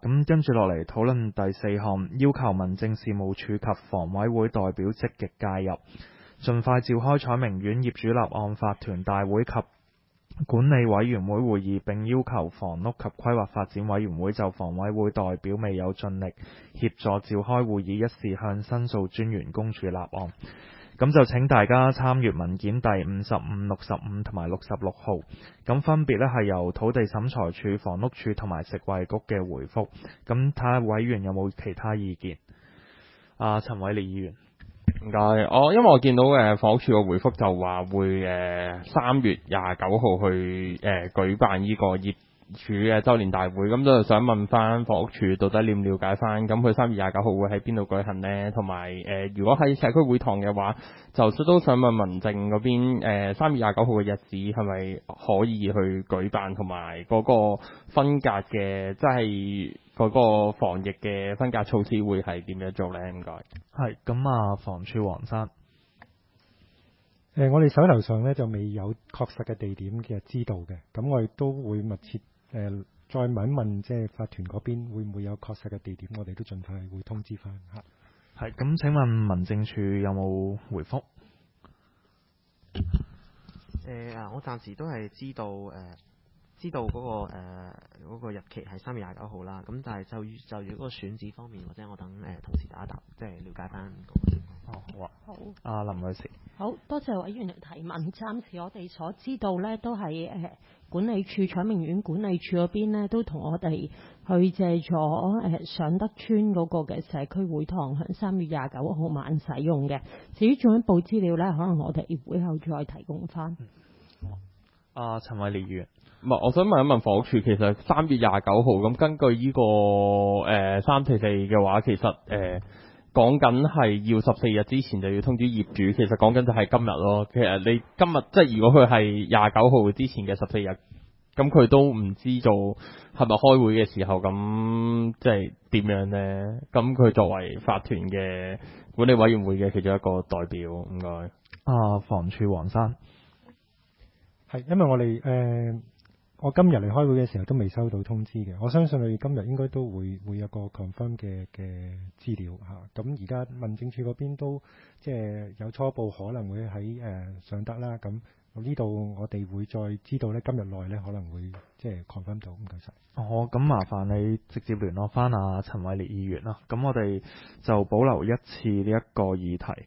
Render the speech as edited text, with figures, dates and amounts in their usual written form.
咁跟住落嚟討論第四項，要求民政事務處及房委會代表積極介入，盡快召開彩明苑業主立案法團大會及管理委員會會議，並要求房屋及規劃發展委員會就房委會代表未有盡力協助召開會議一事向申訴專員公署立案。咁就請大家參閱文件第55、65同埋66號，咁分別係由土地審裁處、房屋署同埋食衛局嘅回覆。咁睇下委員有冇其他意見？陳偉烈議員。 唔該，因為我見到房屋署嘅回覆就話會3月29號去舉辦呢個業主嘅周年大會，咁就想問翻房屋署到底了唔了解翻，咁佢3月29號會喺邊度舉行呢？同埋如果喺社區會堂嘅話，就都想問民政嗰邊3月29號嘅日子係咪可以去舉辦，同埋嗰個分隔嘅，即係嗰個防疫嘅分隔措施會係點樣做呢？唔該。 係，咁房署黃生。 我哋手頭上咧就未有確實嘅地點嘅知道嘅，咁我哋都會密切再問一問，即係法團嗰邊會唔會有確實嘅地點，我哋都盡快會通知翻嚇。 係，咁請問民政處有冇回覆？ 我暫時都係知道嗰個日期係3月29號啦。咁但係就住嗰個選址方面，或者我等同事打一答，即係了解翻個情況。 好啊。 好。 林女士。 好多謝委員嘅提問。暫時我哋所知道呢，都係管理處彩明苑管理處嗰邊呢，都同我哋去借咗上德村嗰個嘅社區會堂，喺3月29號晚使用嘅。至於進一步資料呢，可能我哋會後再提供翻。 陳偉烈議員。 我想問一問房屋署，其實3月29號咁，根據呢個344嘅話，其實講緊係要14日之前就要通知業主，其實講緊就係今日咯。其實你今日即係如果佢係29號之前嘅14日，咁佢都唔知道係咪開會嘅時候，咁即係點樣呢？咁佢作為法團嘅管理委員會嘅其中一個代表，唔該。 房署黃生。 係，因為我今日嚟開會嘅時候都未收到通知嘅，我相信佢今日應該都會有個 confirm 嘅資料嚇。咁而家民政處嗰邊都即係有初步可能會喺上德啦。咁呢度我哋會再知道呢，今日內呢可能會即係 confirm 到。唔該晒。 咁麻煩你直接聯絡翻陳偉烈議員啦。咁我哋就保留一次呢一個議題。